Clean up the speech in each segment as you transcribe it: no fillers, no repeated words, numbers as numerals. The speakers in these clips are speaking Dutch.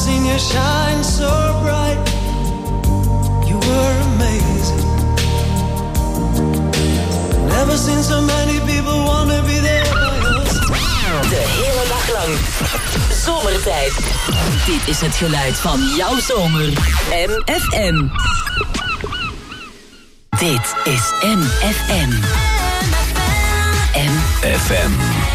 seen you shine so bright. You were amazing. Never seen so many people wanna be there by us. De hele dag lang. Zomertijd. Dit is het geluid van jouw zomer. MFM. Dit is MFM. MFM.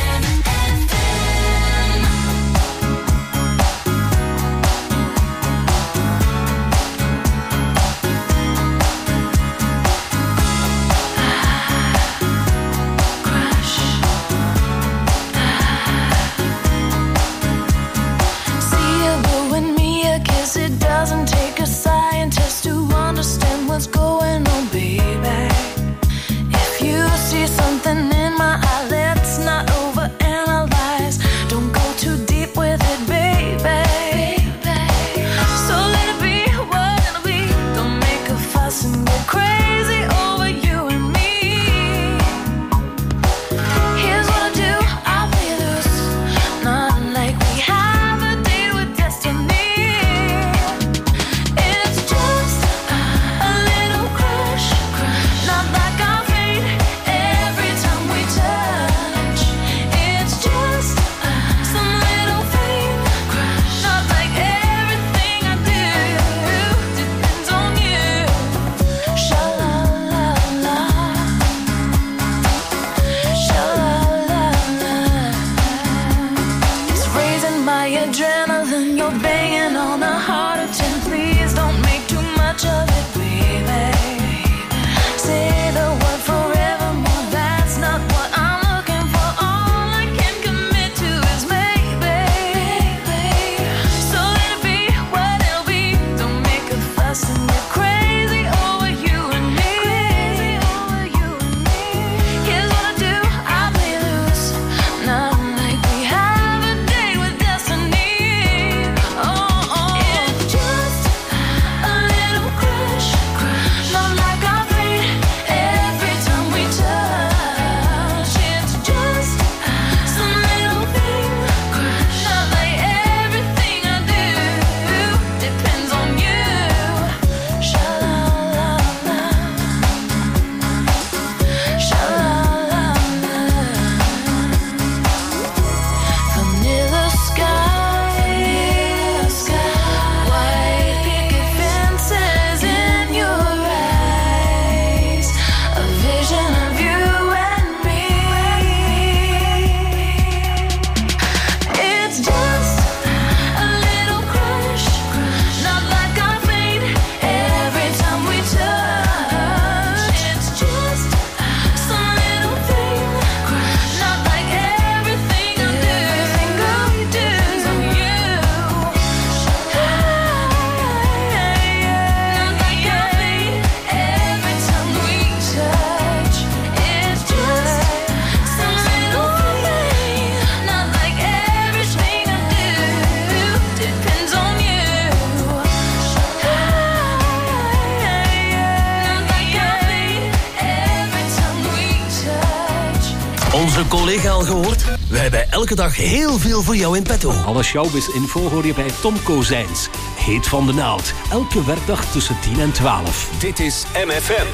Onze collega al gehoord? We hebben elke dag heel veel voor jou in petto. Alle showbiz-info hoor je bij Tom Kozijns. Heet van de naald. Elke werkdag tussen 10 en 12. Dit is MFM.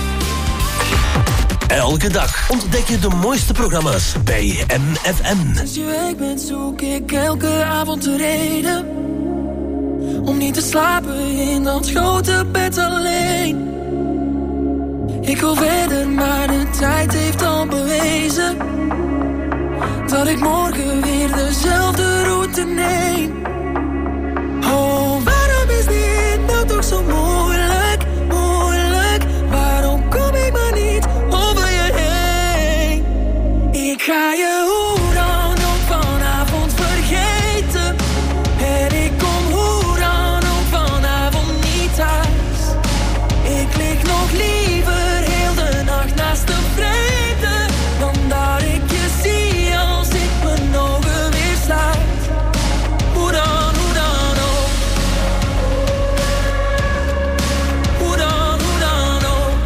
Elke dag ontdek je de mooiste programma's bij MFM. Als je weg bent zoek ik elke avond de reden om niet te slapen in dat grote bed alleen. Ik wil verder, maar de tijd heeft al bewezen dat ik morgen weer dezelfde route neem. Oh, waarom is dit nou toch zo moeilijk, moeilijk? Waarom kom ik maar niet over je heen? Ik ga je hoe dan ook vanavond vergeten. En ik kom hoe dan ook vanavond niet thuis. Ik lig nog liever heel de nacht naast de vrede dan dat ik je zie als ik mijn ogen weer sluit. Hoe dan ook. Hoe dan ook.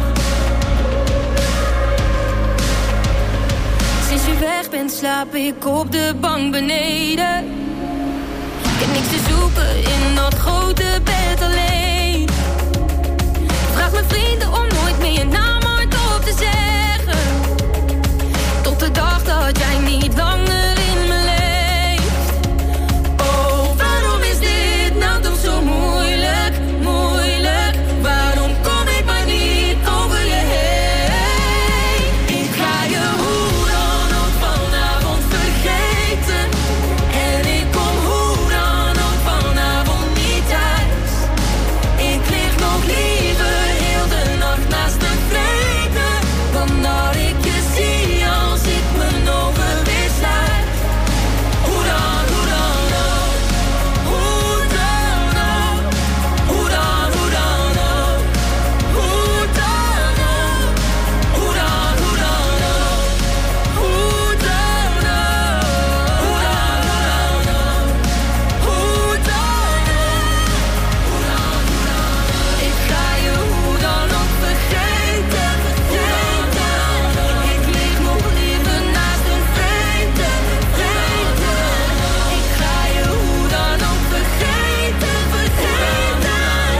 Sinds je weg bent slaap ik op de bank beneden. heb niks te zoeken in dat grote bed alleen. Vraag mijn vrienden om nooit meer je naam hardop te zeggen. Tot de dag dat jij niet langer in me leeft. Oh, waarom is dit nou toch zo moeilijk, moeilijk? Waarom kom ik maar niet over je heen? Ik ga je hoe dan ook vanavond vergeten. En ik kom hoe dan ook vanavond niet thuis. Ik lig nog liever heel de nacht naast de vreten dan dat ik je zie als ik mijn ogen weer sluit. Hoe dan ook, hoe dan ook, hoe dan, hoe dan ook, hoe dan ook, hoe dan, hoe dan ook, hoe dan ook, hoe dan, hoe dan ook, hoe dan ook. Ik ga je hoe dan ook vergeten, vergeten. Ik lig nog liever naast een vreemde, vreemde. Ik ga je hoe dan ook vergeten, vergeten.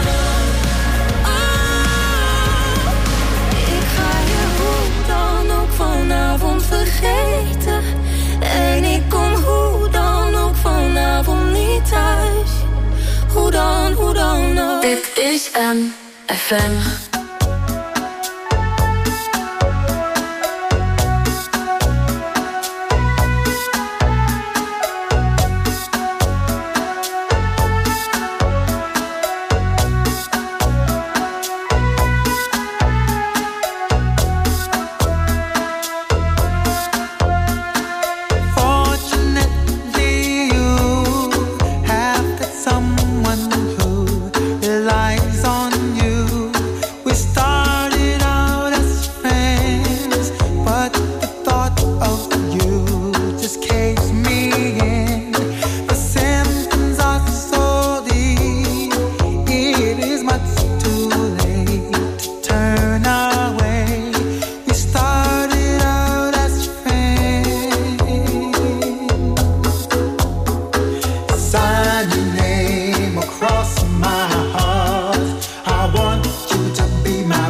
Oh, ik ga je hoe dan ook vanavond vergeten. En ik kom hoe dan ook vanavond niet thuis. Hoe dan ook. Dit is MFM. Fortunately, you have got someone who relies on you. We started out as friends, but the thought of you just caves me in. The symptoms are so deep, it is much too late to turn away. We started out as friends. Sign your name across my heart. I want you to be my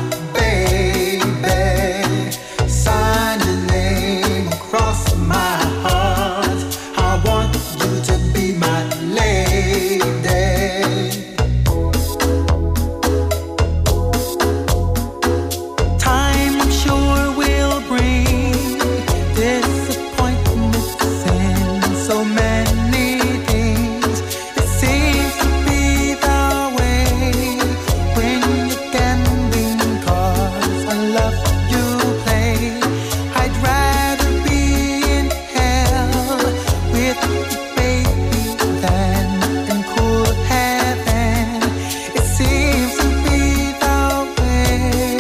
baby. Sign your name across my heart. I want you to be my lady. Time, I'm sure, will bring disappointments and so many things. It seems to be the way when you're gambling, 'cause I love you play. I'd rather be in hell with you, baby, than in cool heaven. It seems to be the way.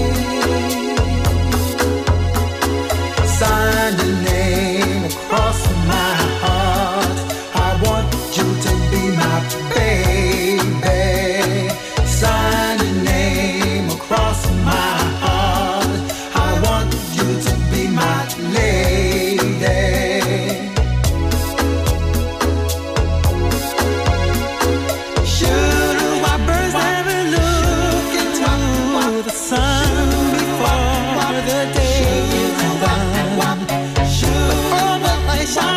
Sign your name across my heart. I want you to be my baby. Sign your name across my heart. I want you to be my lady. Should our birds ever look into the sun before the day is done? Should all the lights shine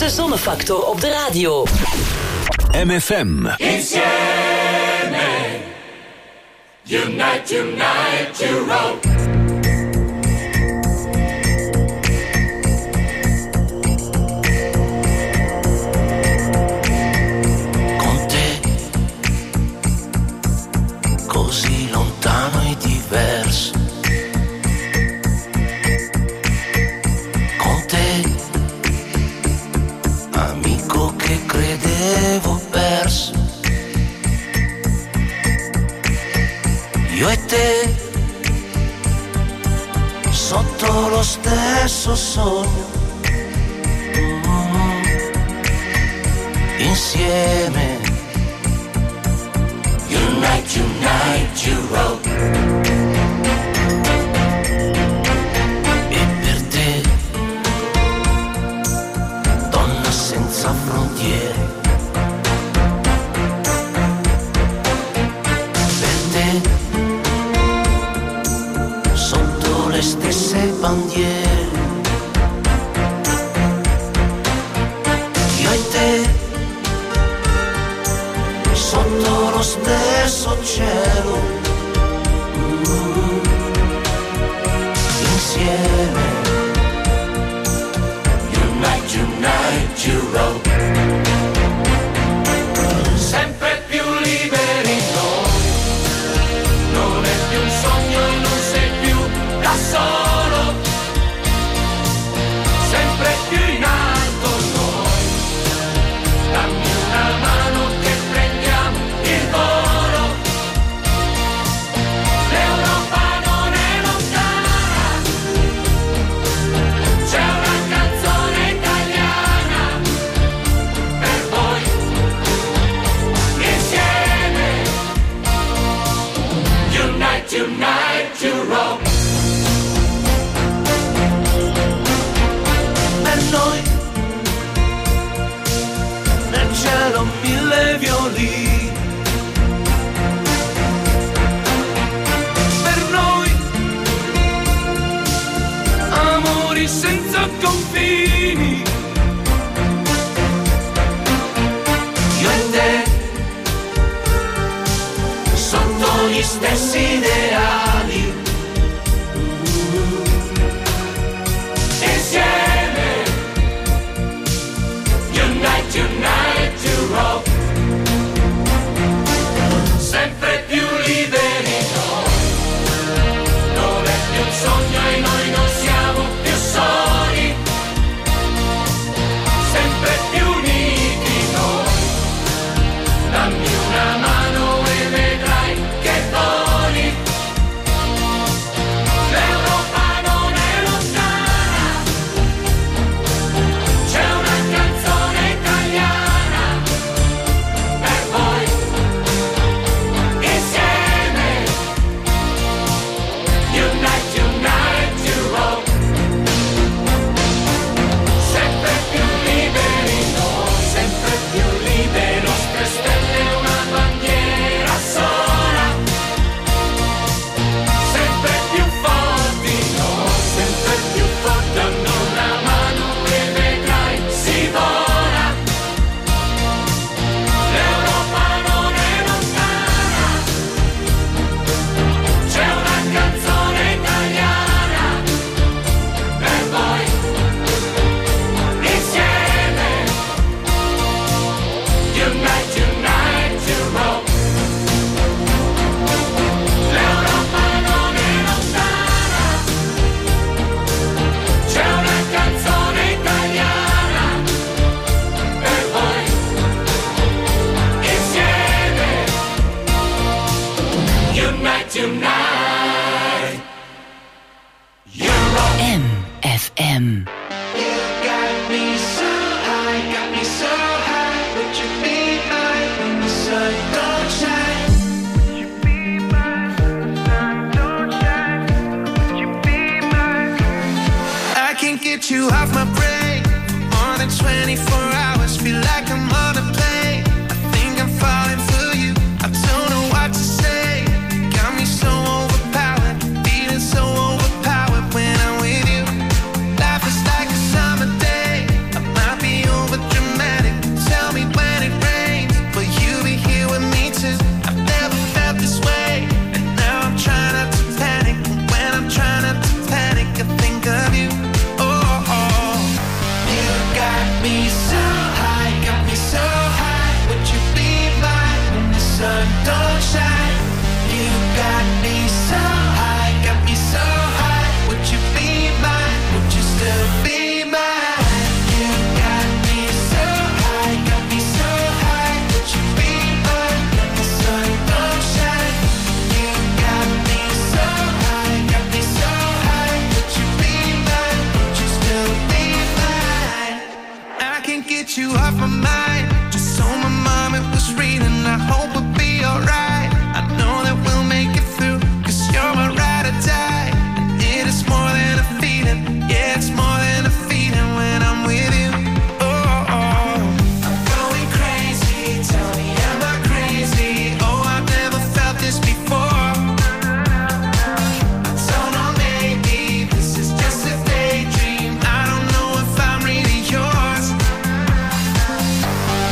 grootste zonnefactor op de radio. MFM. Insieme, unite, unite, Europe. Con te, così lontano e diverso. Con te, amico che credevo perso. Io e te, sotto lo stesso sogno, insieme. Unite, unite, Europe. E per te, donna senza frontiere. Per te, sotto le stesse bandiere. Io e te, sotto lo stesso cielo, insieme. Unite, unite, Europe. Sempre più liberi noi, non è più un sogno e non sei più da solo. Sempre più in alto noi, dammi una mano che prendiamo il volo. L'Europa non è lontana, c'è una canzone italiana per voi. Insieme, unite, unite, Europe. Per noi, nel cielo mille violini. Per noi, amori senza confini. Io e te, sotto gli stessi ideali. Insieme, unite, unite, Europe. Sempre più liberi noi, non è più un sogno e noi non siamo più soli. Sempre più uniti noi, dammi una mano e vedrai che voli. L'Europa non è lontana, c'è una canzone italiana per voi. Insieme, unite, unite, Europe. Sempre più liberi noi, sempre più liberi, nostre stelle una bandiera sola. Sempre più forti noi, sempre più forti, dammi una mano e vedrai si vola. L'Europa non è lontana, c'è una canzone italiana per voi. Insieme, unite, unite, Europe. L'Europa non è lontana, c'è una canzone italiana per voi. Insieme, unite, unite, Europe. MFM. You got me so high, would you be mine when the sun don't shine? Would you be mine when the sun don't shine? Would you be mine? I can't get you off my brain for more than 24 hours. Feel like I'm on a plane. I think I'm falling for you. I don't know what to say. Got me so overpowered, feeling so overpowered when I'm with you. Life is like a summer day. I might be over get you off my mind. Just so my mom it was reading. I hope it'll be alright. I know that we'll make it through, 'cause you're my ride or die. And it is more than a feeling. Yeah, it's more than a feeling when I'm with you. Oh, oh. I'm going crazy. Tell me, am I crazy? Oh, I've never felt this before. I don't know, maybe this is just a daydream. I don't know if I'm really yours.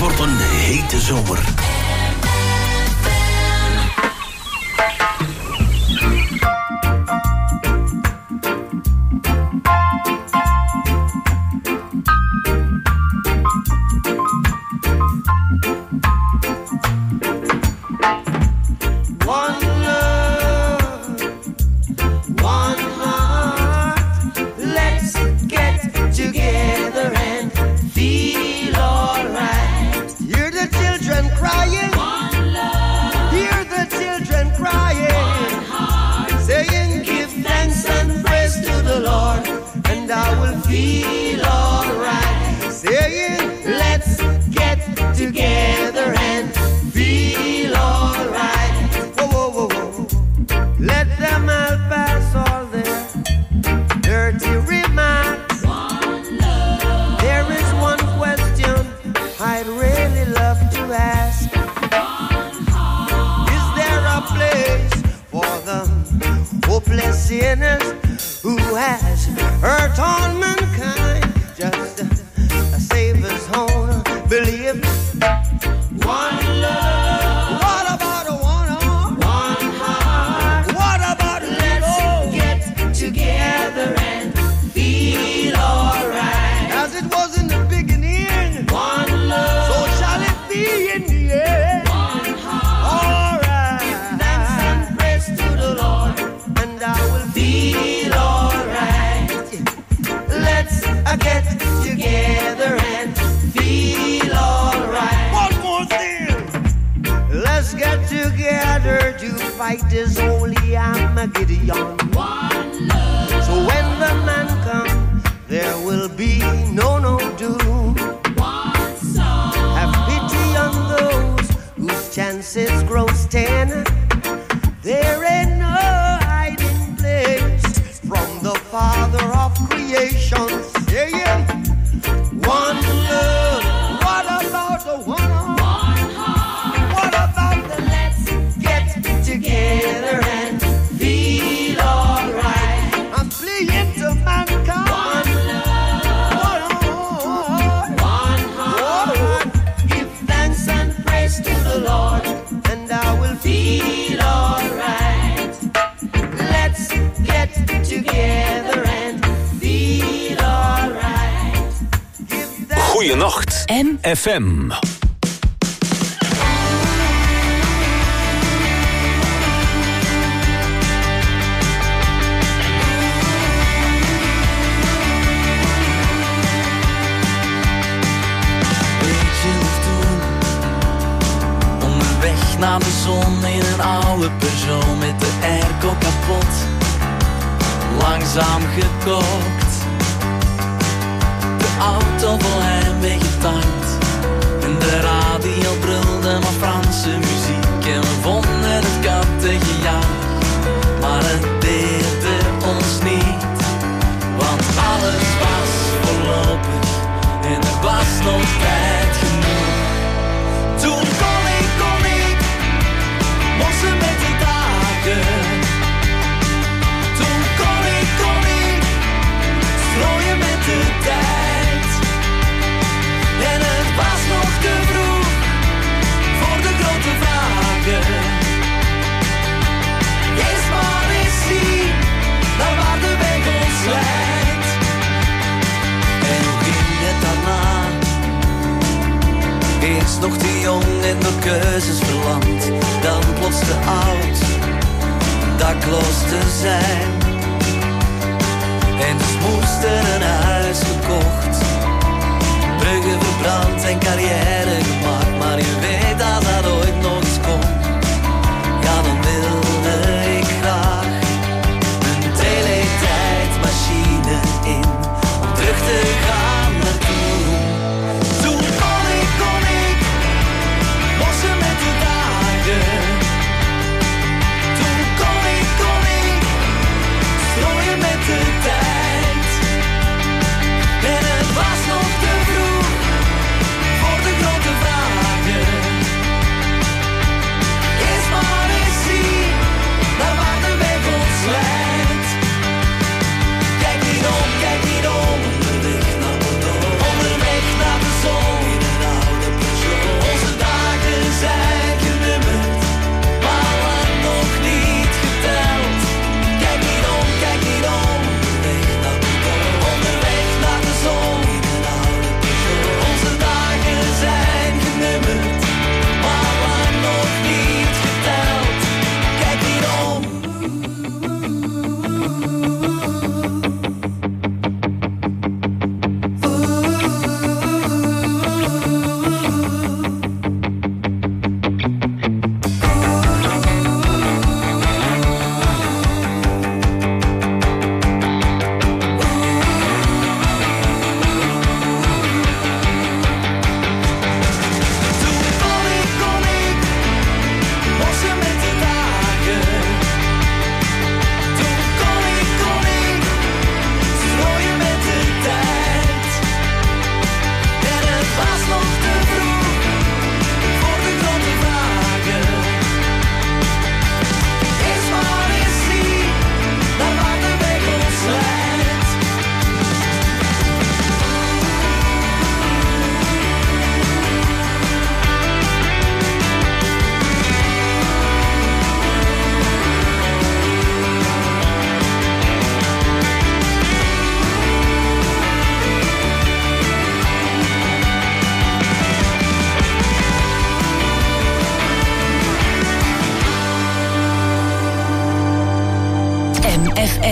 wordt een hete zomer. Goeienacht, FM. Naar de zon in een oude Peugeot met de airco kapot. Langzaam gekookt. De auto vol heimwee getankt. En de radio brulde maar Franse muziek. En we vonden het kattengejaag. Maar het deerde ons niet. Want alles was voorlopig. En er was nog tijd genoeg. Toen kon ik mossen met de dagen. Toen kon ik strooien met de tijd. En het was nog te vroeg voor de grote vragen. Eerst maar eens zien naar waar de weg ons leidt. En hoe ging het daarna? Eerst nog te jong en door keuzes verlamd. Dan plots te oud, dakloos te zijn. En dus moest er een huis gekocht. Bruggen verbrand en carrière gemaakt. Maar je weet als dat ooit nog eens komt. Ja, dan wilde ik graag een teletijdmachine in. Om terug te gaan naar toen. Toen kon ik mossen met de dagen. Toen kon ik strooien met de tijd. En het was nog te vroeg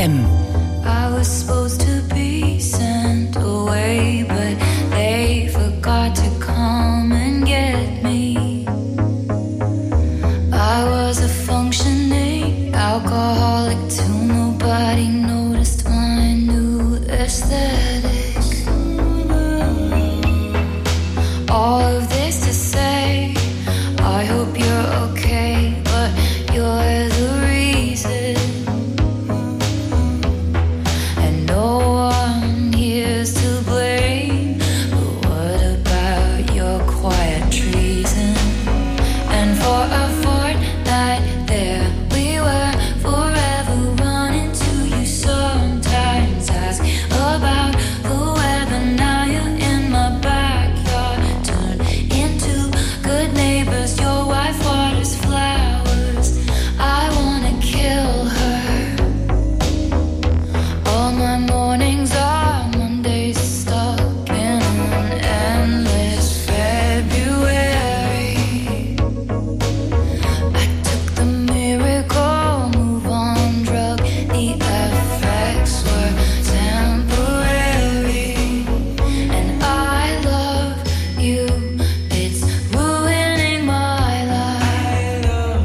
FM. I was supposed to be sent away, but they forgot to come and get me. I was a functioning alcoholic till nobody noticed my new aesthetic. All of this to say, I hope you're okay, but you're the reason. And no one here's to blame, but what about your quiet treason? And for a fortnight there we were, forever running to you. Sometimes ask about the weather, now you're in my backyard. Turn into good neighbors, your wife waters flowers. I wanna kill her. All my mornings are Mondays, stuck in an endless February. I took the miracle move on drug, the effects were temporary. And I love you, it's ruining my life.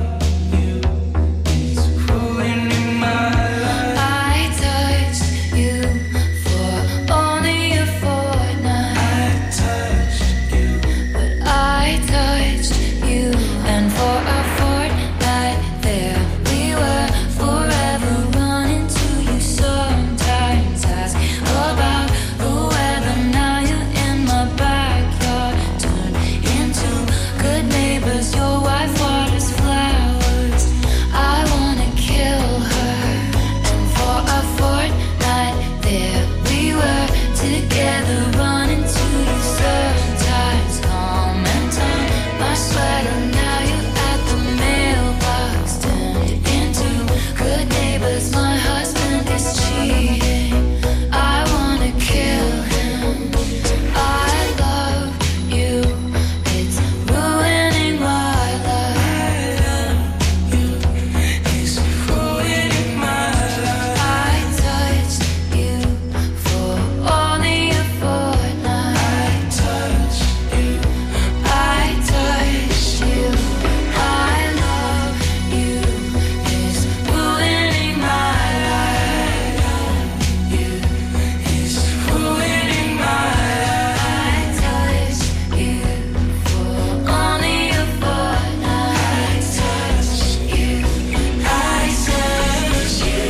I touched you for only a fortnight. But I touched you, and for a fortnight there we were, forever running to you. Sometimes ask about the weather, now you're in my backyard. Turn into good neighbors, your wife waters flowers. I wanna kill her. And for a fortnight there we were, together running to you. Sometimes calm and turn my sweater, now you're at the mailbox. Turned into good neighbors, my husband is cheating. I wanna kill him. I love you, it's ruining my life. It's ruining my life. I touched you for only a fortnight. I touched you. I love you, it's ruining my life. It's ruining my life. I touched you for only a fortnight. I touched you. I touched you.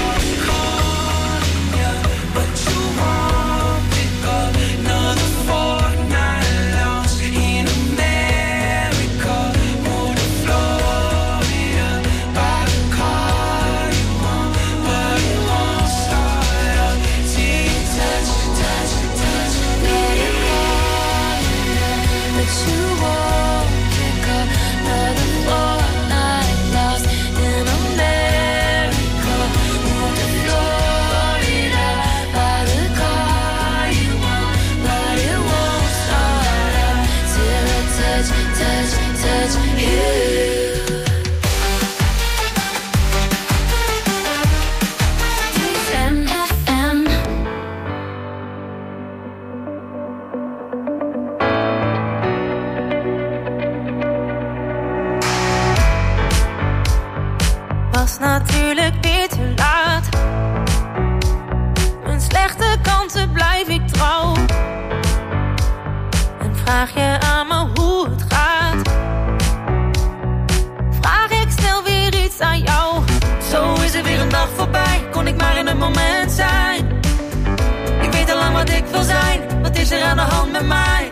But you won't pick up another fortnight lost in America. Move to Florida, buy the car you want, but it won't start up till you touch, touch, touch, let it go. But you won't pick up another fortnight lost in America. Move to Florida, buy the car you want, but it won't start up till I touch, touch, touch you. MFM. Was natuurlijk niet te laat. Mijn slechte kanten blijf ik trouw. En vraag je aan me hoe het gaat. Vraag ik snel weer iets aan jou. Zo is er weer een dag voorbij. Kon ik maar in het moment zijn. Ik weet al lang wat ik wil zijn. Wat is er aan de hand met mij?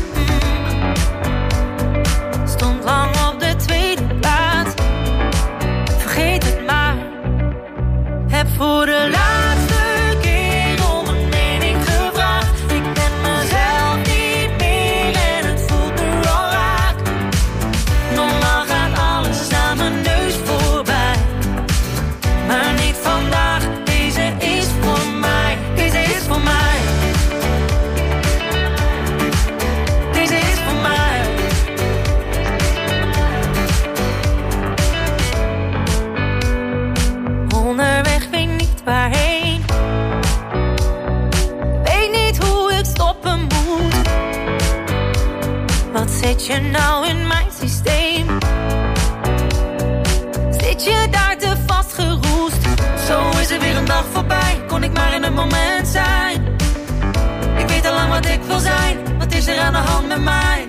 Stond lang op de tweede plaats. Vergeet het maar. Heb voor de laatste keer om een mening gevraagd. Ik ben mezelf niet meer en het voelt nu al raak. Normaal gaat alles aan mijn neus voorbij. Maar niet vandaag, deze is voor mij. Deze is voor mij. Wat zit je nou in mijn systeem? Zit je daar te vastgeroest? Zo is er weer een dag voorbij. Kon ik maar in een moment zijn. Ik weet al lang wat ik wil zijn. Wat is er aan de hand met mij?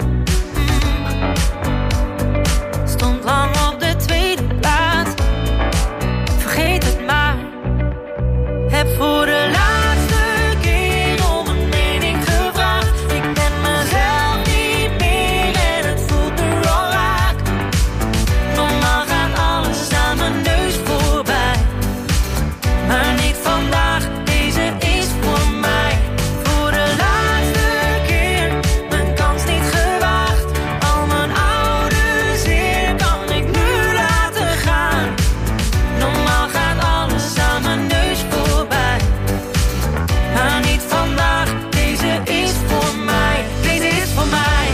Stond lang op de tweede plaats. Vergeet het maar. Heb voor de laatste keer om een mening gevraagd. Ik ben mezelf niet meer en het voelt nu al raak. Normaal gaat alles aan mijn neus voorbij. Maar niet vandaag, deze is voor mij. Voor de laatste keer, mijn kans niet gewaagd. Al mijn oude zeer kan ik nu laten gaan. Normaal gaat alles aan mijn neus voorbij. Maar niet vandaag, deze is voor mij. Deze is voor mij.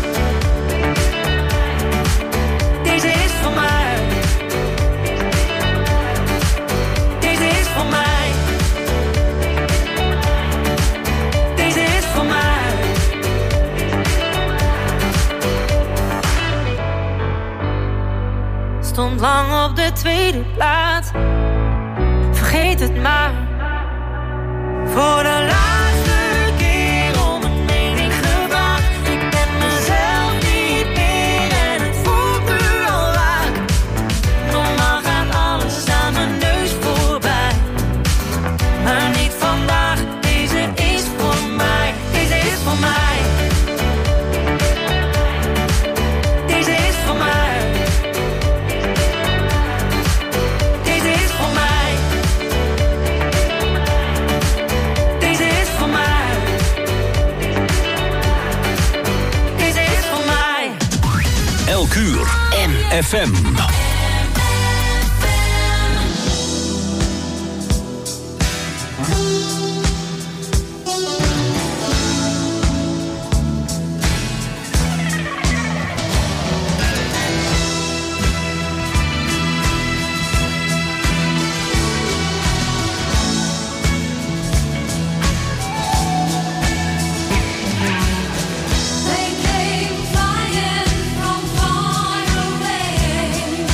Deze is voor mij. Deze is voor mij. Deze is voor mij. Stond lang op de tweede plaats. Vergeet het maar. Voor de laatste keer om een mening gevraagd. Ik ben mezelf niet meer en het voelt nu al raak. Normaal gaat alles aan mijn neus voorbij. Maar niet vandaag, deze is voor mij. Deze is voor mij. Deze is voor mij. Deze is voor mij. Deze is voor mij. Deze is voor mij. Elk uur. FM. They came flying from far away.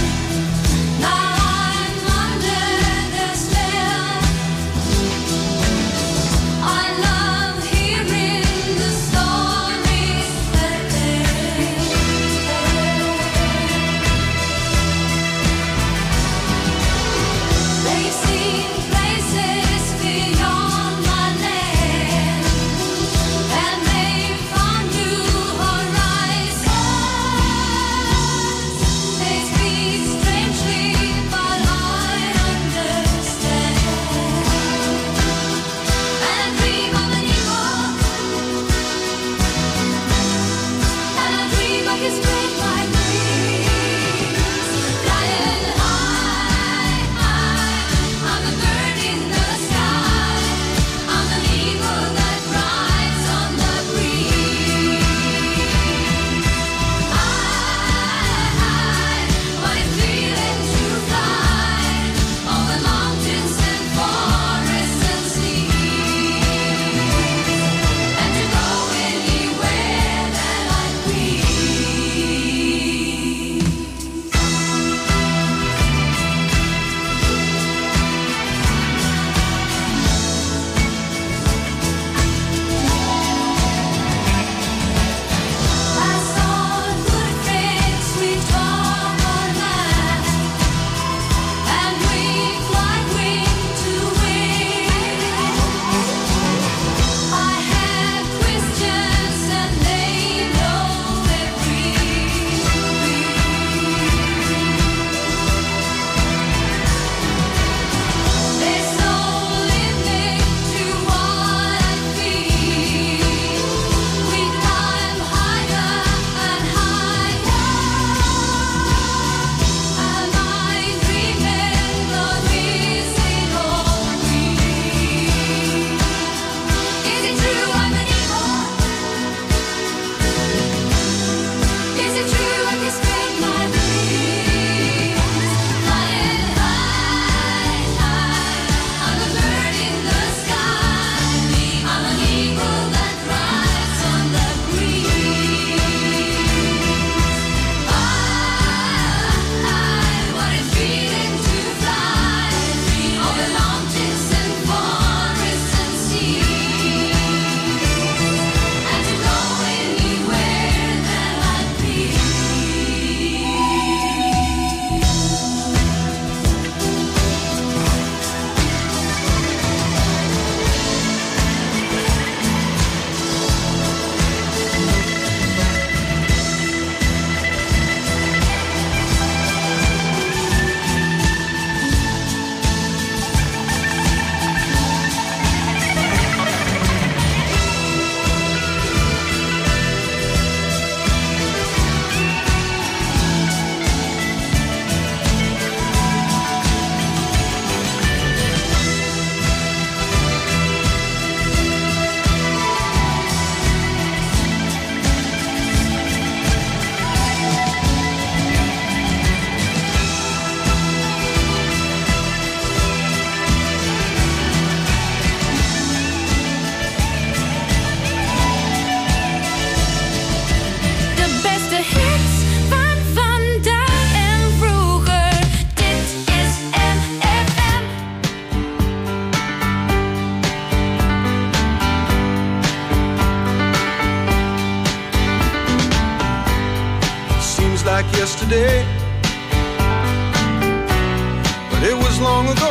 like yesterday, but it was long ago.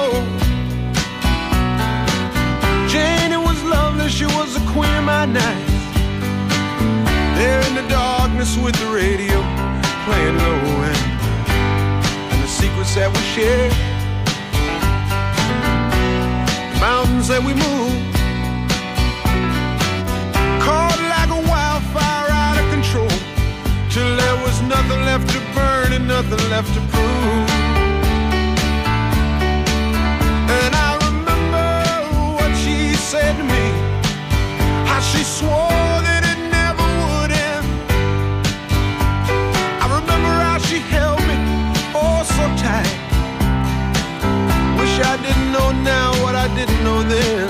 Jane, it was lovely, she was the queen of my night. There in the darkness with the radio playing low, and the secrets that we shared, the mountains that we moved, caught like a wildfire out of control, till there was nothing left to burn and nothing left to prove. And I remember what she said to me, how she swore that it never would end. I remember how she held me oh so tight. Wish I didn't know now what I didn't know then.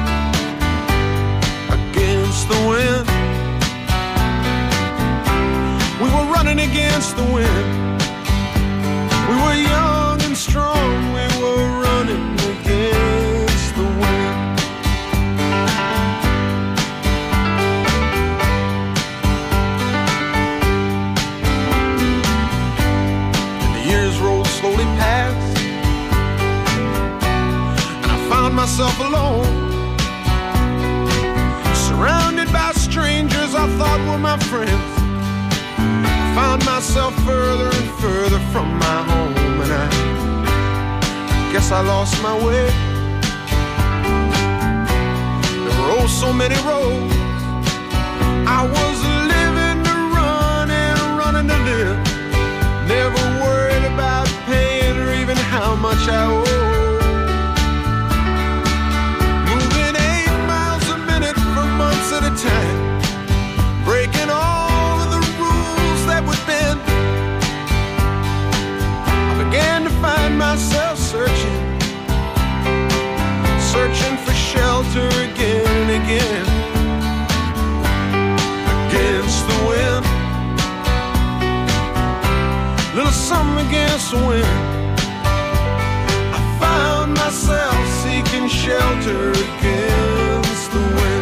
Against the wind, we were running against the wind. We were young and strong, we were running against the wind. And the years rolled slowly past, and I found myself alone, surrounded by strangers I thought were my friends. Found myself further and further from my home, and I guess I lost my way. There were oh so many roads. I was living to run and running to live, never worried about paying or even how much I owed. Moving 8 miles a minute for months at a time, breaking all of the rules that would bend. I began to find myself searching for shelter again and again. Against the wind, little something against the wind. I found myself seeking shelter against the wind.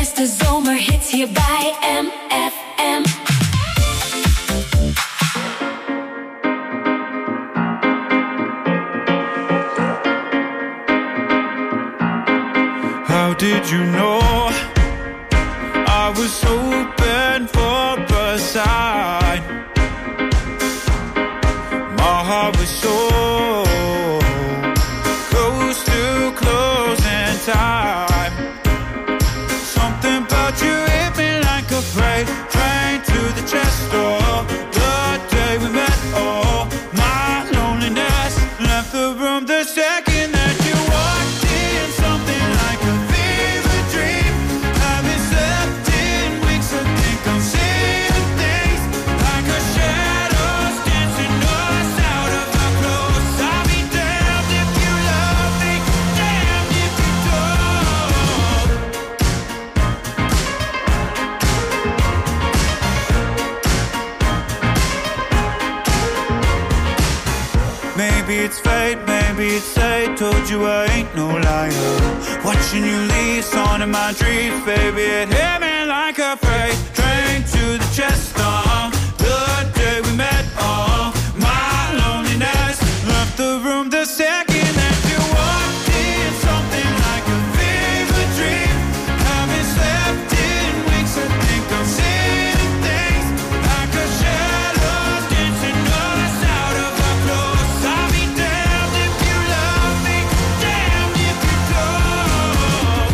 beste zomerhits hier bij MFM. How did you know I was hoping for a sign? My heart was so close to closing time. Something about you hit me like a freight train to the chest door. The day we met, oh, my loneliness left the room the second that you walked in. Something like a fever dream. Haven't slept in weeks, I think I'm seeing things like a shadows dancing us out of our clothes. I'll be damned if you love me, damned if you don't. Maybe it's fate, maybe it's fate. Told you I ain't no liar. Watching you leave, song in my dreams, baby. It hit me like a freight train to the chest. The day we met, my loneliness left the room the second that you walked in. Something like a fever dream. Haven't slept in weeks, I think I'm seeing things like a shadow dancing us out of our clothes. I'll be damned if you love me, damned if you don't.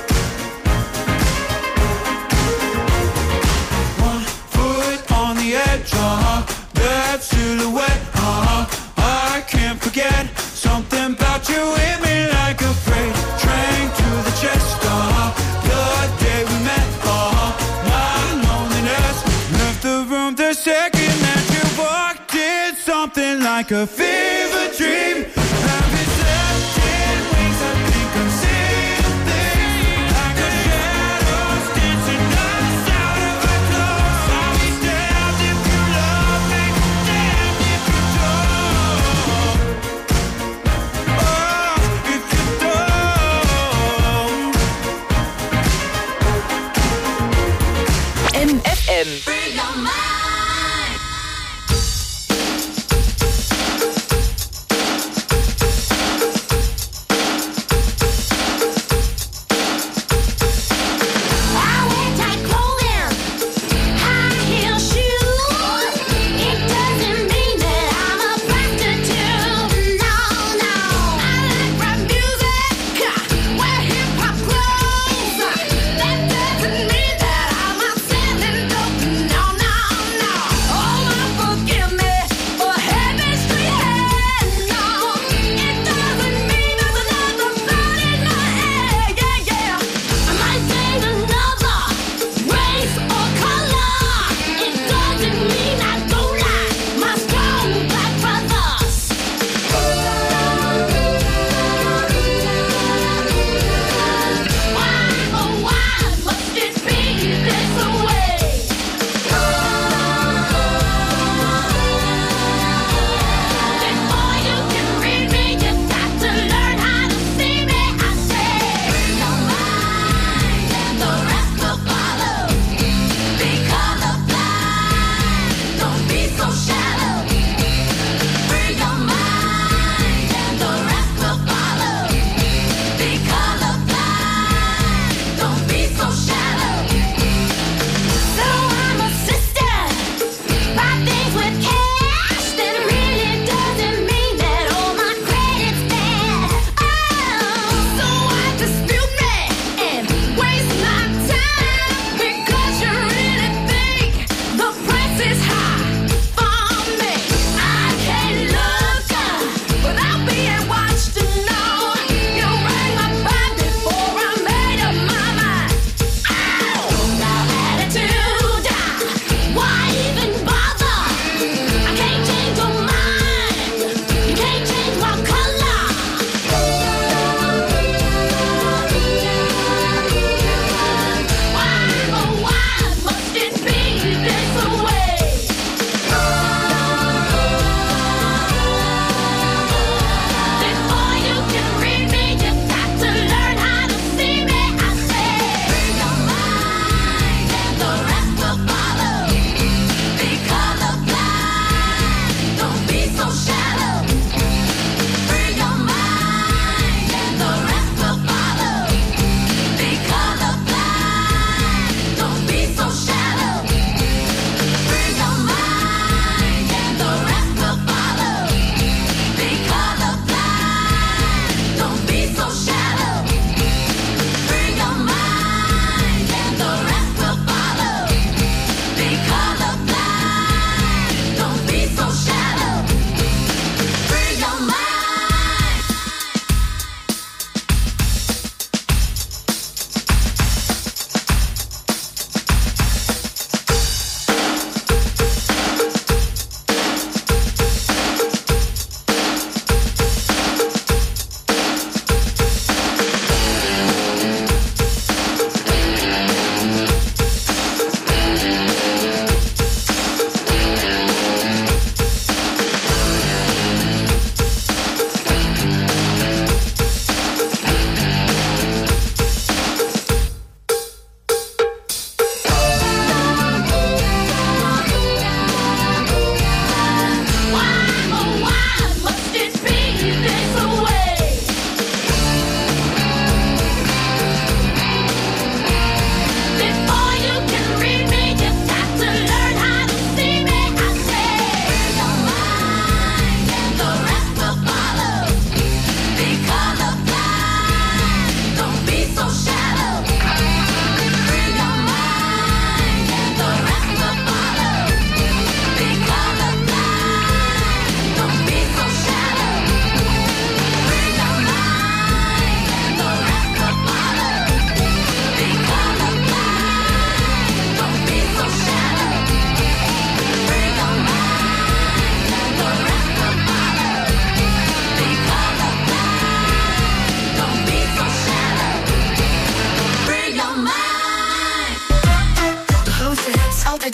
One foot on the edge, that silhouette, I can't forget. Something about you hit me like a freight train to the chest. The day we met, my loneliness left the room the second that you walked in. Something like a fever dream. Haven't slept in weeks, I think I'm seeing things like a shadows dancing us out of our clothes. I'll be damned if you love me, damned if you don't. Oh, if you don't. MFM. Free your mind.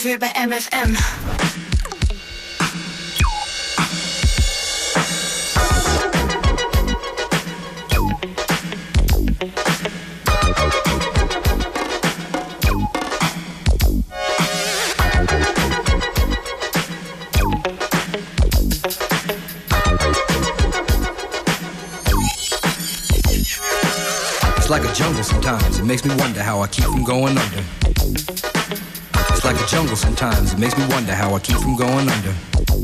bent weer bij MFM. It's like a jungle sometimes, it makes me wonder how I keep from going under. It's like a jungle sometimes, it makes me wonder how I keep from going under.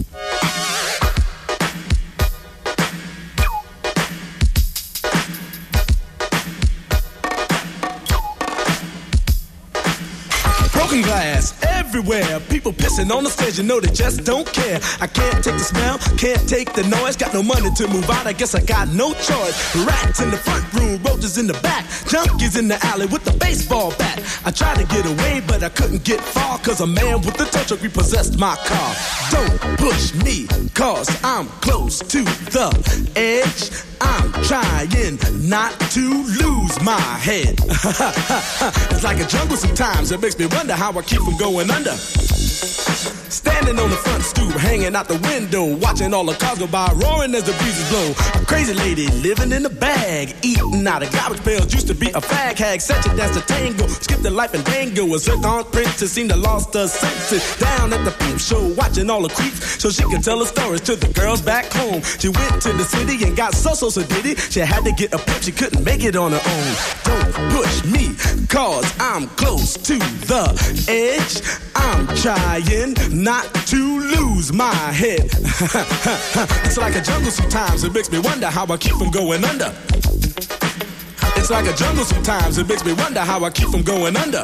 Broken glass everywhere, people pissing on the stage, you know they just don't care. I can't take the smell, can't take the noise, got no money to move out, I guess I got no choice. Rats in the front room, roaches in the back, junkies in the alley with the baseball bat. I tried to get away, but I couldn't get far, cause a man with a tow truck repossessed my car. Don't push me, cause I'm close to the edge. I'm trying not to lose my head. It's like a jungle sometimes, it makes me wonder how I keep from going under. Standing on the front stoop, hanging out the window, watching all the cars go by, roaring as the breezes blow. A crazy lady living in a bag, eating out of garbage pails, used to be a fag hag, such a dance to tango, skipped the life and dango. A zircon princess seemed to lost her senses. Down at the peep show, watching all the creeps, so she could tell her stories to the girls back home. She went to the city and got so did it. She had to get a pimp, she couldn't make it on her own. Don't push me, cause I'm close to the edge. I'm trying not to lose my head. It's like a jungle sometimes, it makes me wonder how I keep from going under. It's like a jungle sometimes, it makes me wonder how I keep from going under.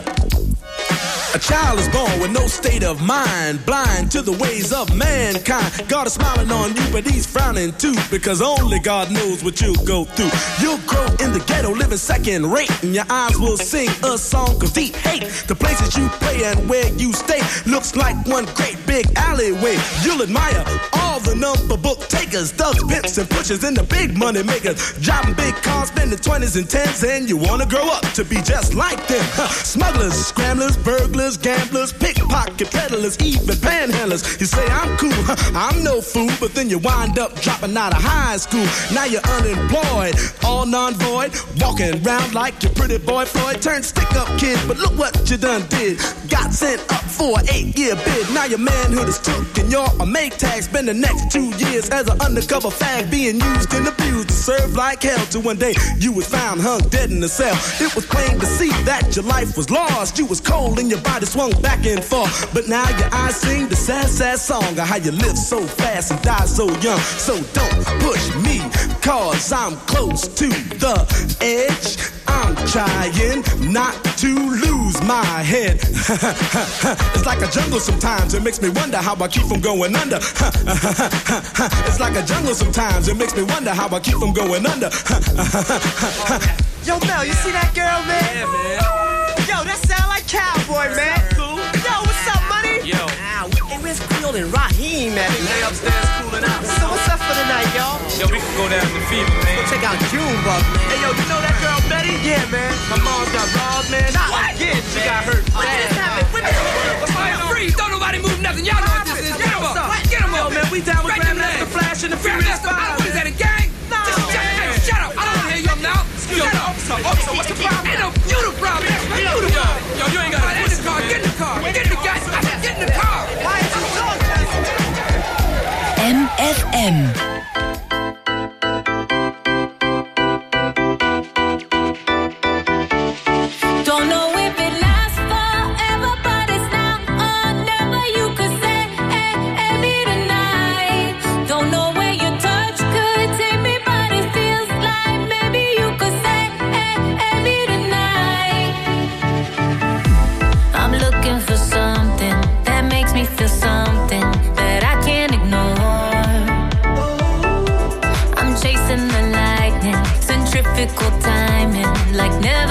A child is born with no state of mind, blind to the ways of mankind. God is smiling on you, but he's frowning too, because only God knows what you'll go through. You'll grow in the ghetto, living second rate, and your eyes will sing a song of deep hate. The places you play and where you stay looks like one great big alleyway. You'll admire all the number book takers, thugs, pimps, and pushers, and the big money makers, driving big cars, spending 20s and 10s, and you wanna grow up to be just like them. Smugglers, scramblers, burglars, gamblers, pickpocket peddlers, even panhandlers. You say I'm cool, I'm no fool, but then you wind up dropping out of high school. Now you're unemployed, all non-void, walking around like your pretty boy Floyd. Turned stick-up kid, but look what you done did. Got sent up for an 8-year bid. Now your manhood is took and you're a make tag. Spend the next 2 years as an undercover fag, being used and abused to serve like hell. Till one day you was found hung dead in a cell. It was plain to see that your life was lost. You was cold and your body swung back and forth, but now your eyes sing the sad, sad song of how you live so fast and die so young. So don't push me, cause I'm close to the edge. I'm trying not to lose my head. It's like a jungle sometimes, it makes me wonder how I keep from going under. It's like a jungle sometimes, it makes me wonder how I keep from going under. Yo, Mel, you see that girl, man? Yeah, man. Yo, that sound like Cowboy, man. Cool. Yo, what's up, money? Yo. Hey, where's Creole and Raheem at? Lay upstairs cooling out. So what's up for the night, y'all? Yo, we can go down to Fever, man. Go check out Junebug, man. Hey, yo, you know that girl Betty? Yeah, man. My mom's got robbed, man. What? Again, she got hurt What bad. just happened? What the hell? Freeze, don't nobody move nothing. Y'all know what this is. Get him up. Get him up. Yo, man, we down with Grandmaster Flash and the Furious Five. What is that, a gang? No. Shut up. I don't want to hear you up now. Shut up. Officer, what's the problem? Ain't no you the problem. You the problem. Yo, you ain't got to get in the car. Get in the car. Get in the gas. Get in the car. Why is you talking? MFM. Don't know if it lasts forever, but it's now or never. You could say, maybe tonight. Don't know where your touch could take me, but it feels like maybe you could say, maybe tonight. I'm looking for something that makes me feel something that I can't ignore. I'm chasing the lightning, centrifugal timing, like never